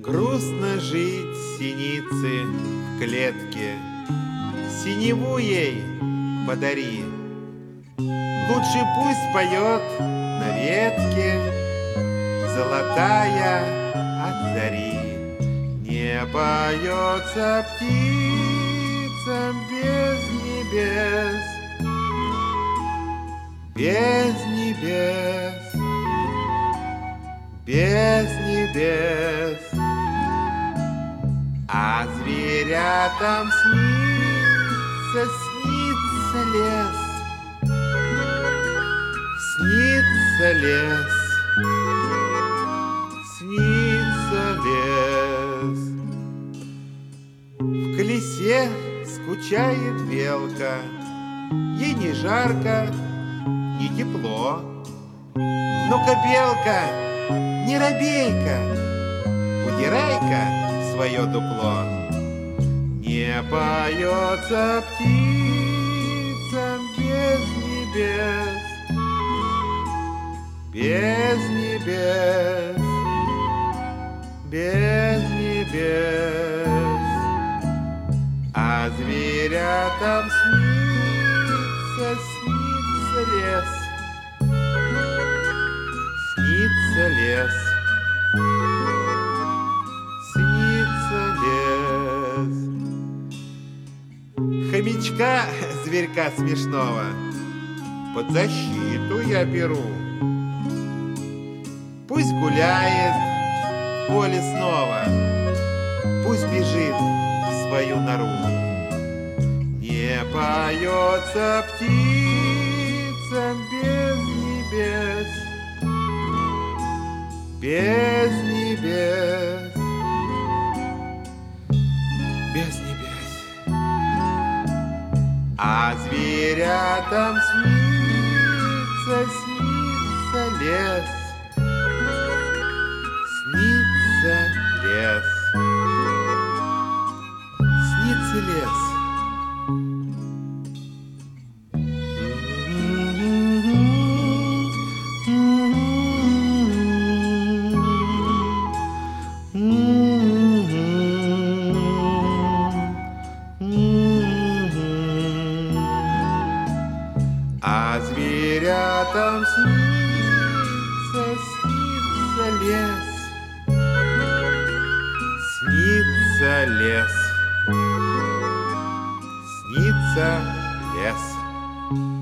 Грустно жить синице в клетке, синеву ей подари. Лучше пусть поет на ветке золотая от зари. Не поется птицам без небес, без небес, без небес. А зверятам снится лес, снится лес, снится лес. В колесе скучает белка, ей не жарко, не тепло. Ну-ка, белка, не робей-ка, удирай-ка в свое дупло. Не поется птицам без небес, без небес, без небес. А зверятам снится лес, снится лес, снится лес. Хомячка, зверька смешного, под защиту я беру. Пусть гуляет в поле снова, пусть бежит в свою нору. Не поется птицам без небес, без небес, без небес. А зверятам снится лес, снится лес, снится лес. А зверятам снится лес, снится лес, снится лес.